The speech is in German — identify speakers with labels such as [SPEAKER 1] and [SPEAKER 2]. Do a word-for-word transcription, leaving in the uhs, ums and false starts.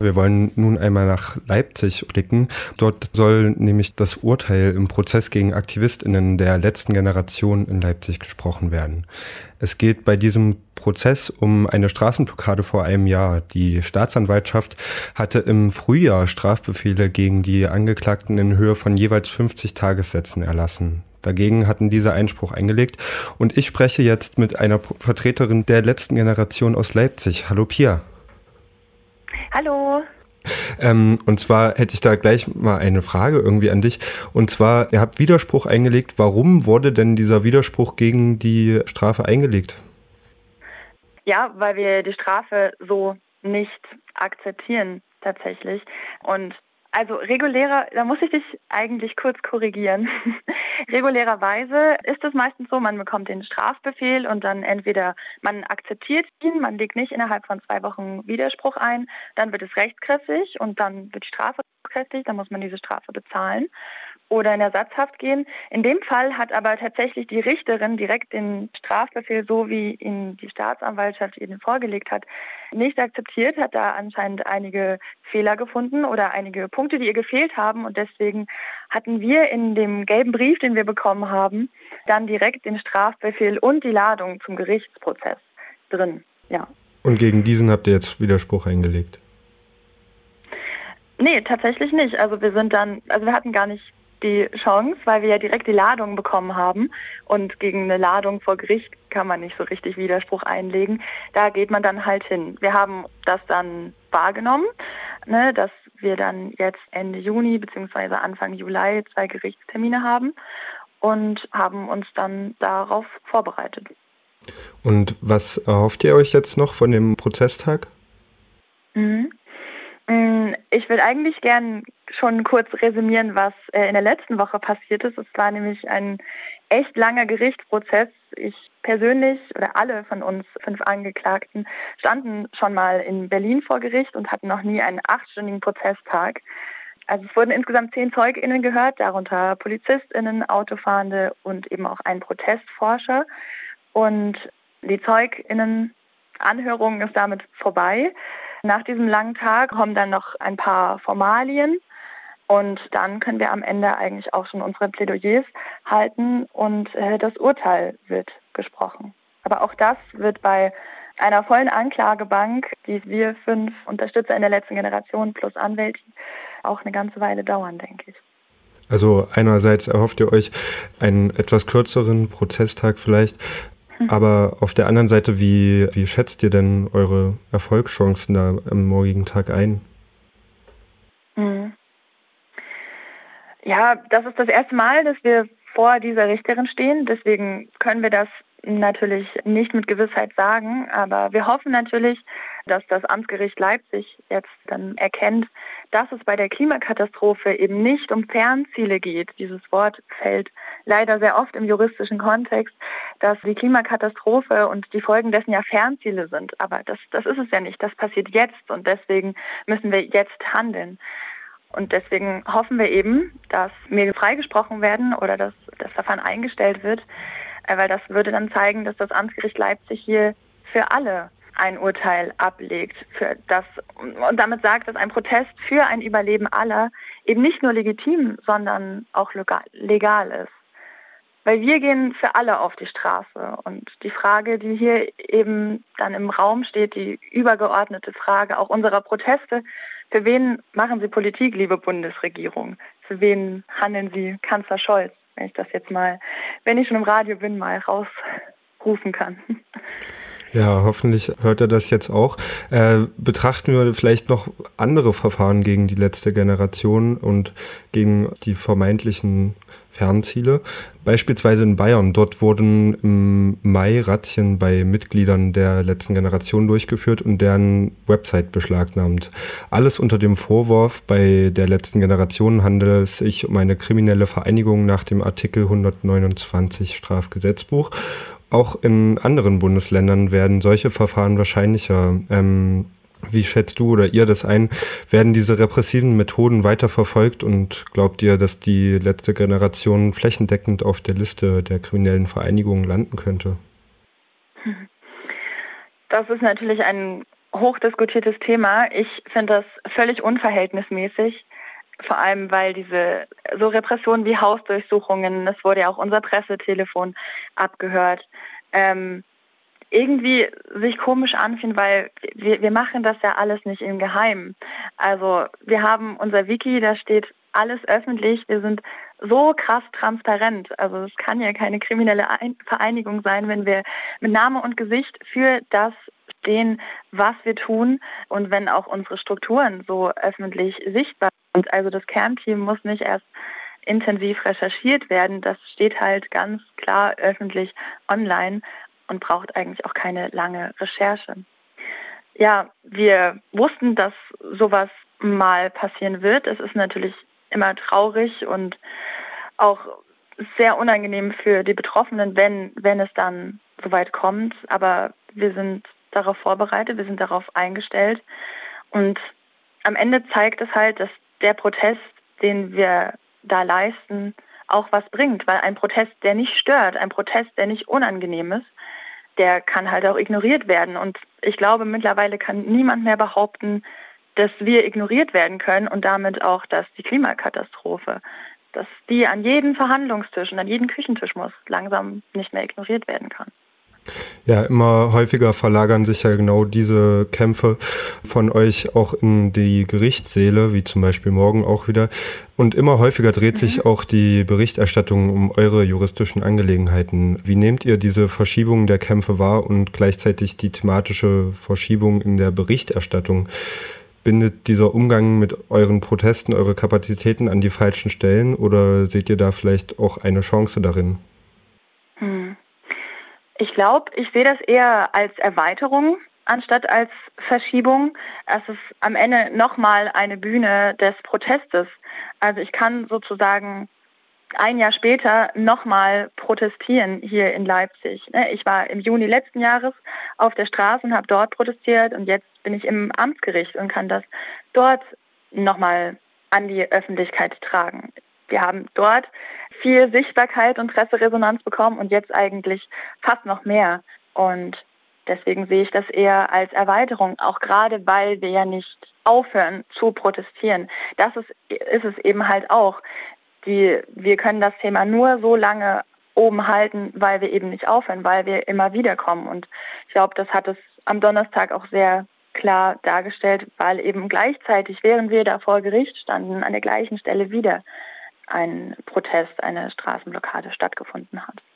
[SPEAKER 1] Wir wollen nun einmal nach Leipzig blicken. Dort soll nämlich das Urteil im Prozess gegen AktivistInnen der letzten Generation in Leipzig gesprochen werden. Es geht bei diesem Prozess um eine Straßenblockade vor einem Jahr. Die Staatsanwaltschaft hatte im Frühjahr Strafbefehle gegen die Angeklagten in Höhe von jeweils fünfzig Tagessätzen erlassen. Dagegen hatten diese Einspruch eingelegt. Und ich spreche jetzt mit einer Vertreterin der letzten Generation aus Leipzig. Hallo Pia.
[SPEAKER 2] Hallo.
[SPEAKER 1] Ähm, und zwar hätte ich da gleich mal eine Frage irgendwie an dich. Und zwar, ihr habt Widerspruch eingelegt. Warum wurde denn dieser Widerspruch gegen die Strafe eingelegt?
[SPEAKER 2] Ja, weil wir die Strafe so nicht akzeptieren tatsächlich. Und also regulärer, da muss ich dich eigentlich kurz korrigieren. Regulärerweise ist es meistens so, man bekommt den Strafbefehl und dann entweder man akzeptiert ihn, man legt nicht innerhalb von zwei Wochen Widerspruch ein, dann wird es rechtskräftig und dann wird die Strafe rechtskräftig, dann muss man diese Strafe bezahlen oder in Ersatzhaft gehen. In dem Fall hat aber tatsächlich die Richterin direkt den Strafbefehl, so wie ihn die Staatsanwaltschaft ihnen vorgelegt hat, nicht akzeptiert, hat da anscheinend einige Fehler gefunden oder einige Punkte, die ihr gefehlt haben. Und deswegen hatten wir in dem gelben Brief, den wir bekommen haben, dann direkt den Strafbefehl und die Ladung zum Gerichtsprozess drin. Ja.
[SPEAKER 1] Und gegen diesen habt ihr jetzt Widerspruch eingelegt?
[SPEAKER 2] Nee, tatsächlich nicht. Also wir sind dann, also wir hatten gar nicht die Chance, weil wir ja direkt die Ladung bekommen haben und gegen eine Ladung vor Gericht kann man nicht so richtig Widerspruch einlegen. Da geht man dann halt hin. Wir haben das dann wahrgenommen, ne, dass wir dann jetzt Ende Juni bzw. Anfang Juli zwei Gerichtstermine haben und haben uns dann darauf vorbereitet.
[SPEAKER 1] Und was erhofft ihr euch jetzt noch von dem Prozesstag?
[SPEAKER 2] Mhm. Ich würde eigentlich gern schon kurz resümieren, was in der letzten Woche passiert ist. Es war nämlich ein echt langer Gerichtsprozess. Ich persönlich oder alle von uns fünf Angeklagten standen schon mal in Berlin vor Gericht und hatten noch nie einen achtstündigen Prozesstag. Also es wurden insgesamt zehn ZeugInnen gehört, darunter PolizistInnen, Autofahrende und eben auch ein Protestforscher. Und die ZeugInnen-Anhörung ist damit vorbei. Nach diesem langen Tag kommen dann noch ein paar Formalien und dann können wir am Ende eigentlich auch schon unsere Plädoyers halten und äh, das Urteil wird gesprochen. Aber auch das wird bei einer vollen Anklagebank, die wir fünf Unterstützer in der letzten Generation plus Anwälte, auch eine ganze Weile dauern, denke ich.
[SPEAKER 1] Also einerseits erhofft ihr euch einen etwas kürzeren Prozesstag vielleicht, aber auf der anderen Seite, wie, wie schätzt ihr denn eure Erfolgschancen da am morgigen Tag ein?
[SPEAKER 2] Mhm. Ja, das ist das erste Mal, dass wir vor dieser Richterin stehen. Deswegen können wir das natürlich nicht mit Gewissheit sagen. Aber wir hoffen natürlich, dass das Amtsgericht Leipzig jetzt dann erkennt, dass es bei der Klimakatastrophe eben nicht um Fernziele geht. Dieses Wort fällt leider sehr oft im juristischen Kontext, dass die Klimakatastrophe und die Folgen dessen ja Fernziele sind. Aber das, das ist es ja nicht. Das passiert jetzt und deswegen müssen wir jetzt handeln. Und deswegen hoffen wir eben, dass wir freigesprochen werden oder dass das Verfahren eingestellt wird, weil das würde dann zeigen, dass das Amtsgericht Leipzig hier für alle ein Urteil ablegt, für das, und damit sagt, dass ein Protest für ein Überleben aller eben nicht nur legitim, sondern auch legal ist. Weil wir gehen für alle auf die Straße und die Frage, die hier eben dann im Raum steht, die übergeordnete Frage auch unserer Proteste: Für wen machen Sie Politik, liebe Bundesregierung? Für wen handeln Sie, Kanzler Scholz? Wenn ich das jetzt mal, wenn ich schon im Radio bin, mal rausrufen kann.
[SPEAKER 1] Ja, hoffentlich hört er das jetzt auch. Äh, betrachten wir vielleicht noch andere Verfahren gegen die letzte Generation und gegen die vermeintlichen Fernziele. Beispielsweise in Bayern. Dort wurden im Mai Razzien bei Mitgliedern der letzten Generation durchgeführt und deren Website beschlagnahmt. Alles unter dem Vorwurf, bei der letzten Generation handele es sich um eine kriminelle Vereinigung nach dem Artikel hundertneunundzwanzig Strafgesetzbuch. Auch in anderen Bundesländern werden solche Verfahren wahrscheinlicher. Ähm, wie schätzt du oder ihr das ein? Werden diese repressiven Methoden weiter verfolgt und glaubt ihr, dass die letzte Generation flächendeckend auf der Liste der kriminellen Vereinigungen landen könnte?
[SPEAKER 2] Das ist natürlich ein hochdiskutiertes Thema. Ich finde das völlig unverhältnismäßig. Vor allem, weil diese so Repressionen wie Hausdurchsuchungen, es wurde ja auch unser Pressetelefon abgehört, ähm, irgendwie sich komisch anfühlen, weil wir, wir machen das ja alles nicht im Geheimen. Also wir haben unser Wiki, da steht alles öffentlich. Wir sind so krass transparent. Also es kann ja keine kriminelle Ein- Vereinigung sein, wenn wir mit Name und Gesicht für das stehen, was wir tun und wenn auch unsere Strukturen so öffentlich sichtbar sind. Also das Kernteam muss nicht erst intensiv recherchiert werden. Das steht halt ganz klar öffentlich online und braucht eigentlich auch keine lange Recherche. Ja, wir wussten, dass sowas mal passieren wird. Es ist natürlich immer traurig und auch sehr unangenehm für die Betroffenen, wenn, wenn es dann soweit kommt. Aber wir sind darauf vorbereitet, wir sind darauf eingestellt. Und am Ende zeigt es halt, dass der Protest, den wir da leisten, auch was bringt. Weil ein Protest, der nicht stört, ein Protest, der nicht unangenehm ist, der kann halt auch ignoriert werden. Und ich glaube, mittlerweile kann niemand mehr behaupten, dass wir ignoriert werden können und damit auch, dass die Klimakatastrophe, dass die an jeden Verhandlungstisch und an jeden Küchentisch muss, langsam nicht mehr ignoriert werden kann.
[SPEAKER 1] Ja, immer häufiger verlagern sich ja genau diese Kämpfe von euch auch in die Gerichtssäle, wie zum Beispiel morgen auch wieder. Und immer häufiger dreht mhm. sich auch die Berichterstattung um eure juristischen Angelegenheiten. Wie nehmt ihr diese Verschiebung der Kämpfe wahr und gleichzeitig die thematische Verschiebung in der Berichterstattung? Bindet dieser Umgang mit euren Protesten eure Kapazitäten an die falschen Stellen oder seht ihr da vielleicht auch eine Chance darin?
[SPEAKER 2] Hm. Ich glaube, ich sehe das eher als Erweiterung anstatt als Verschiebung. Es ist am Ende nochmal eine Bühne des Protestes. Also ich kann sozusagen ein Jahr später nochmal protestieren hier in Leipzig. Ich war im Juni letzten Jahres auf der Straße und habe dort protestiert und jetzt bin ich im Amtsgericht und kann das dort nochmal an die Öffentlichkeit tragen. Wir haben dort viel Sichtbarkeit und Presseresonanz bekommen und jetzt eigentlich fast noch mehr. Und deswegen sehe ich das eher als Erweiterung, auch gerade weil wir ja nicht aufhören zu protestieren. Das ist, ist es eben halt auch. Die, wir können das Thema nur so lange oben halten, weil wir eben nicht aufhören, weil wir immer wieder kommen. Und ich glaube, das hat es am Donnerstag auch sehr klar dargestellt, weil eben gleichzeitig, während wir da vor Gericht standen, an der gleichen Stelle wieder ein Protest, eine Straßenblockade stattgefunden hat.